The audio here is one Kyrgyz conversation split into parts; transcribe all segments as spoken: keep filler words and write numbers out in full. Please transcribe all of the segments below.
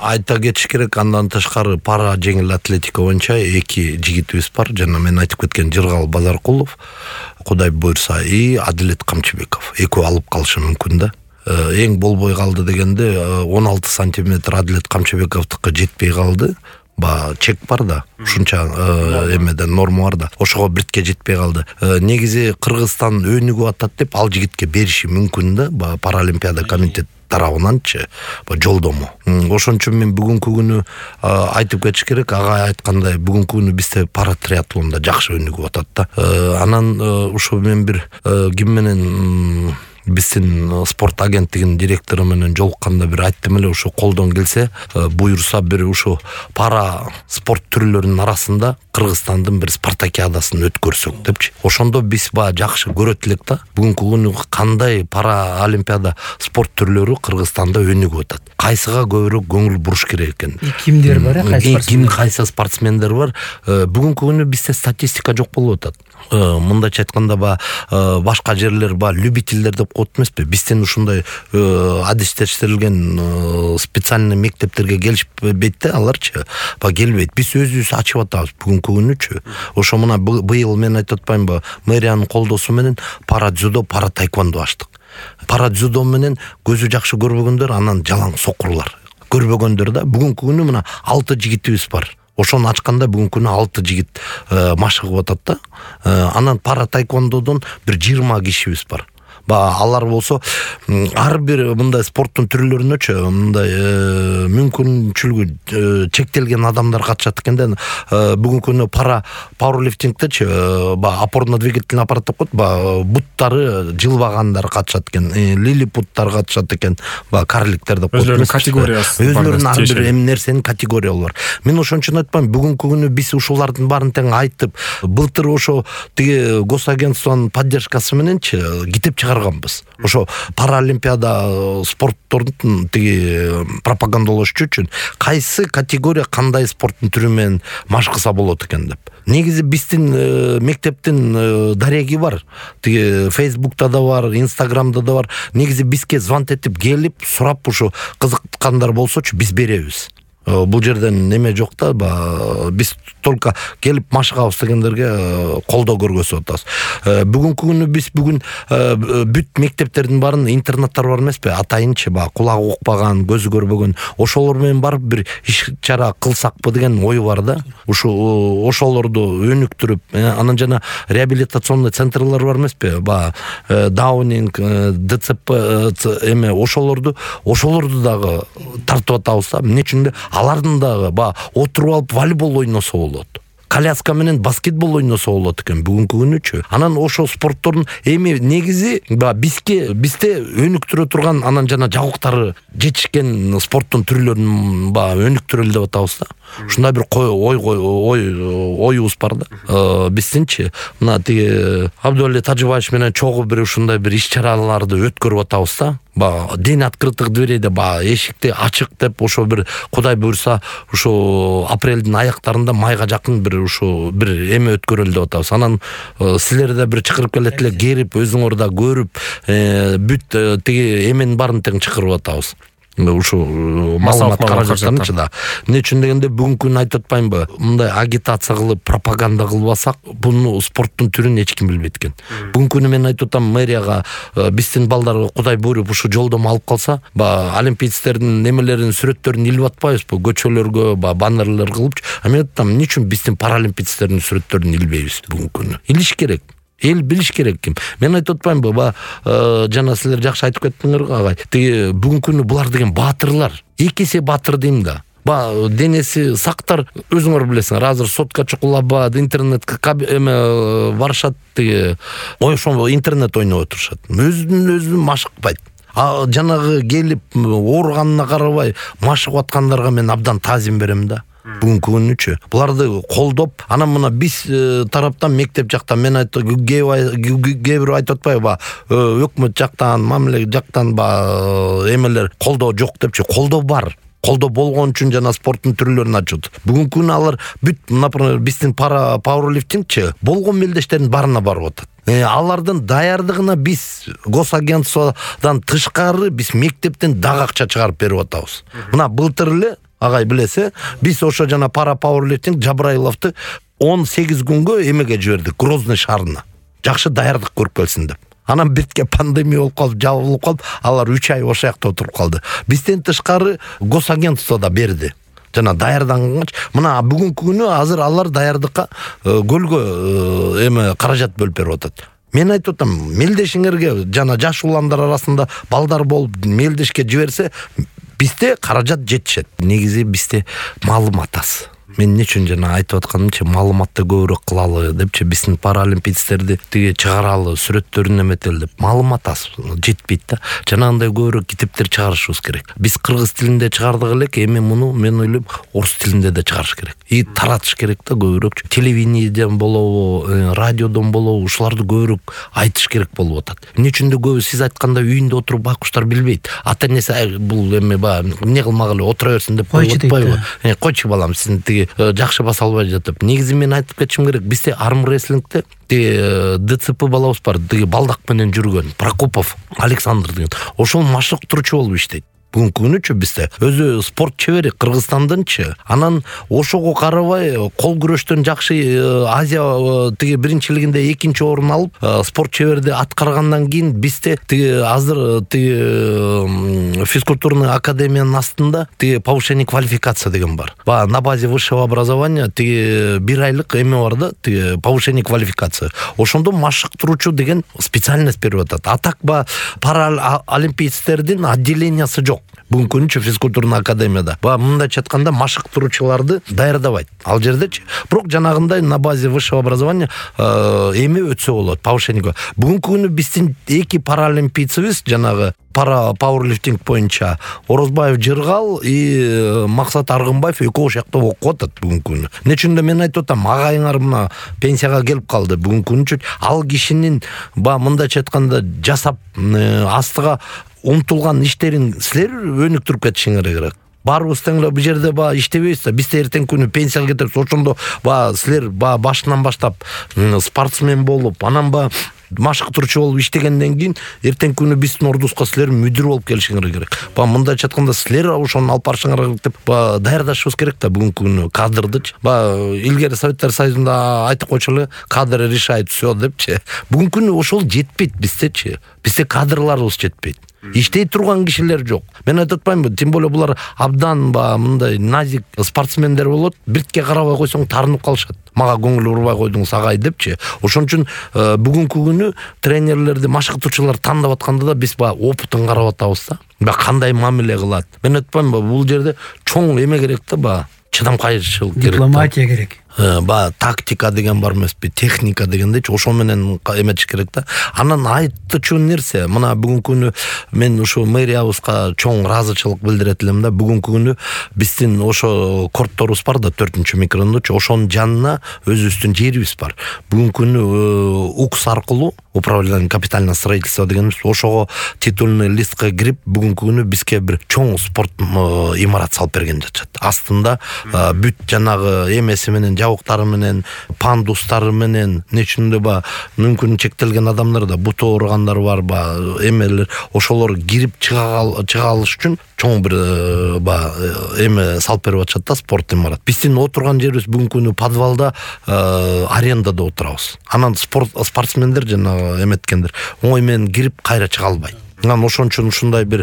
айта кетиш керек, андан тышкары пара жеңил атлетика боюнча эки жигитибиз бар. Жана мен айтып кеткен Жыргал Базаркулов, Кудай буйрса, и Адилет Камчыбеков. Экөө алып калышы мүмкүн да. Эң болбой калды дегенде он алты сантиметр Адилет Камчыбековдукка жетпей калды. Ба чек бар да, ушунча эмеден норма бар да. Ошого биртке жетпей калды. Негизи Кыргызстан өнүгүп атат деп ал жигитке бериши мүмкүн да. Ба Паралимпиада комитет тарабынанчы жолдому. Ошон үчүн мен бүгүнкү күнү айтып кетиш керек, ага айткандай бүгүнкү күнү бизде пара триатлонда жакшы өнүгүп атат да. Анан ушул мен бир ким менен биздин спорт агенттигинин директору менен жолукканда бир айттым эле, ушу колдон келсе буйрса бир ушу пара спорт түрлөрүнүн арасында Кыргызстандын бир спартакиадасын өткөрсөк депчи. Ошондо биз ба жакшы көрөт элек да. Бүгүнкү күнү кандай пара олимпиада спорт түрлөрү Кыргызстанда өнүгүп атат. Кайсыга көбүрөөк көңүл буруш керек экен? Кимдер бар, кайсы ким кайсы спортсмендер бар? Бүгүнкү күнү бизде статистика жок болуп атат. Мындайча айтканда ба башка жерлер ба любительдер деп коет эмеспи? Бизден ушундай адистештирилген специальный мектептерге келишпейт да аларчы. Ба келбейт. Биз өзүбүз ачып атабыз бүгүнкү күнүчү. Ошо мына быйыл мен айтып атпаймынбы, мэриянын колдоосу менен пара дзюдо, пара таэквондо ачтык. Пара дзюдо менен көзү жакшы көрбөгөндөр анан жалаң сокурлар. Көрбөгөндөр да бүгүнкү күнү мына алты жигитибиз бар. Ошону ачканда бүгүнкү күнү алты жигит машыгып атат да. Анан пара таэквондодон бир жыйырма кишибиз бар. Ба алар болсо ар бир мындай спорттун түрлөрүнөчү мындай мүмкүнчүлүгү чектелген адамдар катышат экенде. Бүгүнкү күнү пара пауэрлифтингдечи ба опорно-двигательный аппарат деп коет, ба буттары жылбагандар катышат экен, лилипуттар катышат экен, ба карликтер деп коет. Өзлөрүнүн категориясы бар. Өзлөрүнүн ар бир нерсенин категориялары бар. Мен ошон үчүн айтпайм, бүгүнкү күнү биз ушулардын баарын тең айтып, былтыр ошо тиги госагентствонун поддержкасы мененчи китеп чыгарганбыз. Ошо паралимпиада спорттордун тиги пропагандалаш үчүн кайсы категория кандай спорттун түрү менен машкыса болот экен деп. Негизи биздин мектептин дареги бар. Тиги Фейсбукта да бар, Инстаграмда да бар. Негизи бизге звонок этип келип, сурап ушу кызыккандар болсочу биз беребиз. Бул жерден неме жок да, биз только келип машыгабыз дегендерге колдоо көргөзүп атабыз. Бүгүнкү күнү биз бүгүн бүт мектептердин баарын интернаттар бар эмеспи? Атайынчы ба кулагы укпаган, көзү көрбөгөн ошолор менен барып бир иш чара кылсакпы деген ой бар да. Ушу ошолорду өнүктүрүп, анан жана реабилитационный центрлар бар эмеспи? Ба даунинг, ДЦП эме ошолорду ошолорду дагы тартып атабыз да. Эмне үчүн алардын дагы ба отуруп алып волейбол ойносо болот. Коляска менен баскетбол ойносо болот экен бүгүнкү күнүчү. Анан ошо спорттордун эми негизи ба бизге бизде өнүктүрө турган анан жана жабыктары жетишкен спорттун түрлөрүн ба өнүктүрөлү деп атабыз да. Ушундай бир ой ой оюбуз бар да. Биздинчи мына тиги Абдуали Тажыбаевич менен чогуу бир ушундай бир иш чараларды өткөрүп атабыз да. Ба день открытых дверей де ба эшикти ачык деп ошо бир Кудай буйрса ошо апрелдин аяктарында майга жакын бир ошо бир эме өткөрөлү деп атабыз. Анан силер да бир чакырып келет эле, келип өзүңөр да көрүп бүт тиги эменин баарын тең чакырып атабыз. Ушу маалымат каражаттарынчы да. Эмне үчүн дегенде бүгүнкү күнү айтып атпаймынбы? Мындай агитация кылып, пропаганда кылбасак, буну спорттун түрүн эч ким билбейт экен. Бүгүнкү күнү мен айтып атам, мэрияга биздин балдар Кудай буйруп ушу жолдомо алып калса, ба олимпийцтердин немелеринин сүрөттөрүн илип атпайбызбы? Көчөлөргө ба баннерлер кылып. А мен айтам, эмне үчүн биздин паралимпийцтердин сүрөттөрүн илбейбиз бүгүнкү күнү? Илиш керек. Эл билиш керек ким. Мен айтып атпаймынбы, ба жана силер жакшы айтып кеттиңер агай. Тиги бүгүнкү күнү булар деген баатырлар. Эки эсе баатыр дейм да. Ба денеси сактар, өзүңөр билесиңер, азыр сотка чукулаба, интернетке эме барышат, тиги ошо интернет ойноп отурушат. Өзүнүн өзүн машыкпайт. А жанагы келип ооруганына карабай машыгып аткандарга мен абдан таазим берем да. Бүгүнкү күнүчү буларды колдоп, анан мына биз тараптан мектеп жактан мен айтып кээ бирөө айтып атпайбы, өкмөт жактан, мамлекет жактан ба эмелер колдоо жок депчи. Колдоо бар. Колдоо болгон үчүн жана спорттун түрлөрүн ачат. Бүгүнкү күнү алар бүт, например, биздин пара пауэрлифтингчи болгон мелдештердин барына барып атат. Алардын даярдыгына биз госагентстводан тышкары биз мектептен дагы акча чыгарып берип атабыз. Мына былтыр эле агай билесе, биз ошо жана пара пауэрлифтинг Жабырайловду он сегиз күнгө эмеге жибердик, Грозный шаарына. Жакшы даярдык көрүп келсин деп. Анан биртке пандемия болуп калып, жабылып калып, алар үч ай ошо жакта отуруп калды. Бизден тышкары госагентство да берди. Жана даярданганча, мына бүгүнкү күнү азыр алар даярдыкка көлгө эме каражат бөлүп берип атат. Мен айтып атам, мелдешиңерге жана жаш уландар арасында балдар болуп мелдешке жиберсе, бизде каражат жетишет. Негизи бизде маалымат аз. Мен не үчүн жана айтып атканымча маалыматты көбүрөөк кылалы депчи, биздин паралимпийцтерди тиги чыгаралы, сүрөттөрүн эметели деп. Маалымат аз, жетпейт да. Жанагындай көбүрөөк китептер чыгарышыбыз керек. Биз кыргыз тилинде чыгардык элек, эми муну мен ойлойм орус тилинде да чыгарыш керек. И таратыш керек да көбүрөөк. Телевидениеден болобу, радиодон болобу, ушуларды көбүрөөк айтыш керек болуп атат. Эмне үчүн да көбү сиз айткандай үйүндө отуруп байкуштар билбейт. Ата энеси бул эми баягы эмне кылмагыла отура берсин деп коюп атпайбы? Койчу балам, сиздин тиги жакшы баса албай жатып. Негизи мен айтып кетишим керек, бизде армрестлингде тиги ДЦП балабыз бар, тиги балдак менен жүргөн Прокопов Александр деген. Ошол машыктыруучу болуп иштейт. Бүгүнкү күнүчү бизде өзү спорт чебери Кыргызстандынчы. Анан ошого карабай кол күрөштөн жакшы Азия тиги биринчилигинде экинчи орун алып, спорт чеберди аткаргандан кийин бизде тиги азыр тиги физкультурный академиянын астында тиги повышение квалификация деген бар. Ба на базе высшего образования тиги бир айлык эме бар да, тиги повышение квалификация. Ошондо машыктыруучу деген специальность берип атат. А так ба паралимпийцтердин отделениясы жок. Бүгүнкү күнү физкультурный академияда. Ба мындайча айтканда машыктыруучуларды даярдабайт. Ал жердечи. Бирок жанагындай на базе высшего образования эми өтсө болот, повышение. Бүгүнкү күнү биздин эки паралимпийцибиз жанагы пара пауэрлифтинг боюнча Орозбаев Жыргал и Максат Аргынбаев экөө жакта окуп атат бүгүнкү күнү. Эмне үчүн да мен айтып атам, агайыңар мына пенсияга келип калды бүгүнкү күнү. Ал кишинин ба мындайча айтканда жасап астыга умтулган иштерин силер өнүктүрүп кетишиңер керек. Барыбыз тең эле бул жерде ба иштебейбиз да, биз эртең күнү пенсияга кетебиз. Ошондо ба силер ба башынан баштап спортсмен болуп, анан ба машыктыруучу болуп иштегенден кийин эртең күнү биздин ордубузга силер мүдүр болуп келишиңер керек. Ба мындайча айтканда силер ошону алып барышыңар керек деп ба даярдашыбыз керек да бүгүнкү күнү кадрдычы. Ба илгери Советтер Союзунда айтып койчу эле, кадр решает всё депчи. Бүгүнкү күнү ошол жетпейт биздечи. Бизде кадрларыбыз жетпейт. Иштей турган кишилер жок. Мен айтып атпаймынбы, тем более булар абдан ба мындай назик спортсмендер болот, биртке карабай койсоң тарынып калышат. Мага көңүл урбай койдуңуз агай депчи. Ошон үчүн бүгүнкү күнү тренерлерди, машыктыруучулар тандап атканда да биз ба опытын карап атабыз да. Ба кандай мамиле кылат. Мен айтпаймынбы, бул жерде чоң эме керек да, ба чыдамкайчылык керек. Дипломатия керек. Ба тактика деген бар эмеспи, техника дегендечи, ошо менен эметиш керек да. Анан айтчу нерсе, мына бүгүнкү күнү мен ушу мэриябызга чоң ыраазычылык билдирет элем да. Бүгүнкү күнү биздин ошо кортторубуз бар да, төртүнчү микрорайондочу, ошонун жанына өзүбүздүн жерибиз бар. Бүгүнкү күнү УКС аркылуу управление капитального строительства дегенбиз, ошого титульный листке кирип, бүгүнкү күнү бизге бир чоң спорт имарат салып берген жатат. Астында бүт жанагы эмеси менен, жабыктары менен, пандустары менен, эмне үчүн да ба мүмкүн чектелген адамдар да, буту ооругандар бар ба, эмелер, ошолор кирип чыга алыш үчүн чоң бир ба эме салып берип атышат да, спорт имарат. Биздин отурган жерибиз бүгүнкү күнү подвалда арендада отурабыз. Анан спорт спортсмендер жана эметкендер оңой менен кирип кайра чыга албайт. Анан ошон үчүн ушундай бир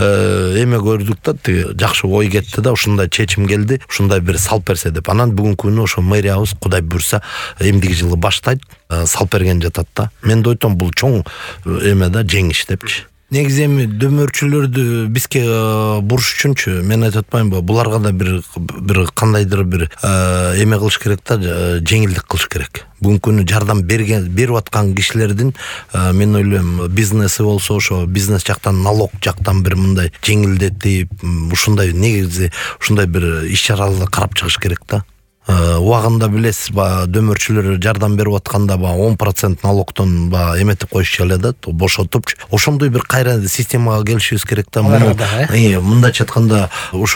эме көрдүк да, жакшы ой кетти да, ушундай чечим келди, ушундай бир салып берсе деп. Анан бүгүнкү күнү ошо мэриябыз Кудай буйрса эмдиги жылы баштайт, салып берген жатат да. Мен да ойтом, бул чоң эме да, жеңиш депчи. Негизи эми дөмөрчүлөрдү бизге буруш үчүнчү мен айтып атпаймынбы, буларга да бир бир кандайдыр бир эме кылыш керек да, жеңилдик кылыш керек. Бүгүнкү күнү жардам берген берип аткан кишилердин мен ойлойм бизнеси болсо, ошо бизнес жактан, налог жактан бир мындай жеңилдетип, ушундай негизи ушундай бир иш-чараларды карап чыгыш керек да. Убагында билесиз ба, дөмөрчүлөр жардам берип атканда ба он процент налогтон ба эметип коюшчу эле да, бошотупчу. Ошондой бир кайра системага келишибиз керек да. Мындайча айтканда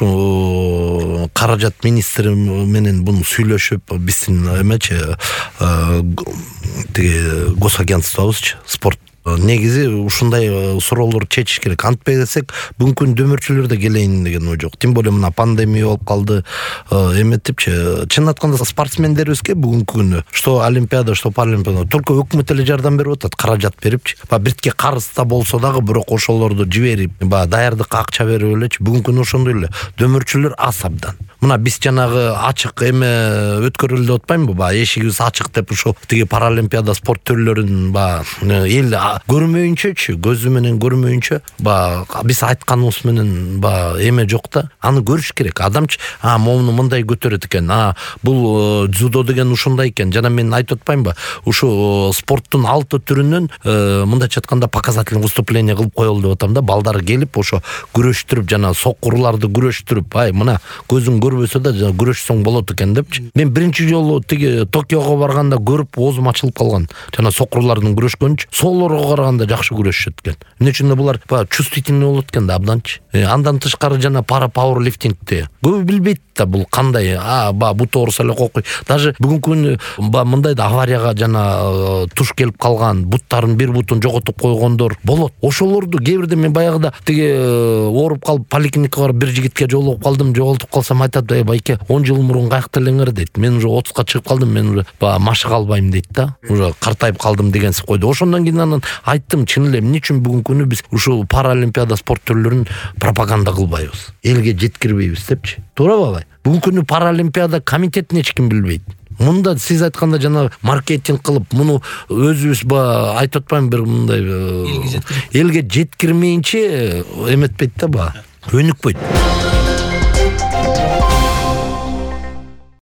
ушу каражат министри менен буну сүйлөшүп, биздин эмечи тиги госагентствобузчу, спорт негизи ушундай суроолорду чечиш керек. Антпесек бүгүнкү күндө дөмөрчүлөр да келейин деген ой жок. Тем более мына пандемия болуп калды. Эметипчи, чын айтканда спортсмендерибизге бүгүнкү күнү что олимпиада, что паралимпиада только өкмөт эле жардам берип атат, каражат берипчи. Ба биртке карыз да болсо дагы бирок ошолорду жиберип, ба даярдыкка акча берип элечи. Бүгүнкү күнү ошондой эле. Дөмөрчүлөр аз абдан. Мына биз жанагы ачык эме өткөрүлдү деп атпаймынбы, ба эшигибиз ачык деп ошо тиги паралимпиада спорт түрлөрүн ба эл көрмөйүнчөчү, көзү менен көрмөйүнчө, ба биз айтканыбыз менен ба эме жок да. Аны көрүш керек. Адамчы, а моуну мындай көтөрөт экен, а бул дзюдо деген ушундай экен. Жана мен айтып атпаймынбы, ушу спорттун алты түрүнөн мындайча айтканда показательный выступление кылып коелу деп атам да. Балдар келип ошо күрөштүрүп, жана сокурларды күрөштүрүп, ай мына көзүң көрбөсө да күрөшсөң болот экен депчи. Мен биринчи жолу тиги Токиого барганда көрүп оозум ачылып калган. Жана сокурлардын күрөшкөнчү солорго караганда жакшы күрөшүшөт экен. Эмне үчүн булар чувствительный болот экен да абданчы. Андан тышкары жана пара пауэрлифтингде көбү билбейт да бул кандай, а ба бут ооруса эле кокуй. Даже бүгүнкү күнү ба мындай да аварияга жана туш келип калган, буттарын бир бутун жоготуп койгондор болот. Ошолорду кээ бирде мен баягыда тиги ооруп калып поликлиникага барып бир жигитке жолугуп калдым, жоголтуп калсам айтат, "Эй байке, он жыл мурун каякта элеңер" дейт. Мен уже отузга чыгып калдым, мен уже ба машыга албайм дейт да. Уже картайып калдым дегенсип койду. Ошондон кийин анан айттым, чын эле эмне үчүн бүгүнкү күнү биз ушул паралимпиада спорт түрлөрүн пропаганда кылбайбыз, элге жеткирбейбиз депчи. Туурабы алай? Бүгүнкү күнү паралимпиада комитетин эч ким билбейт. Мында сиз айтканда жана маркетинг кылып, муну өзүбүз ба айтып атпаймынбы, бир мындай элге жеткирмейинче эметпейт да ба, өнүкпөйт.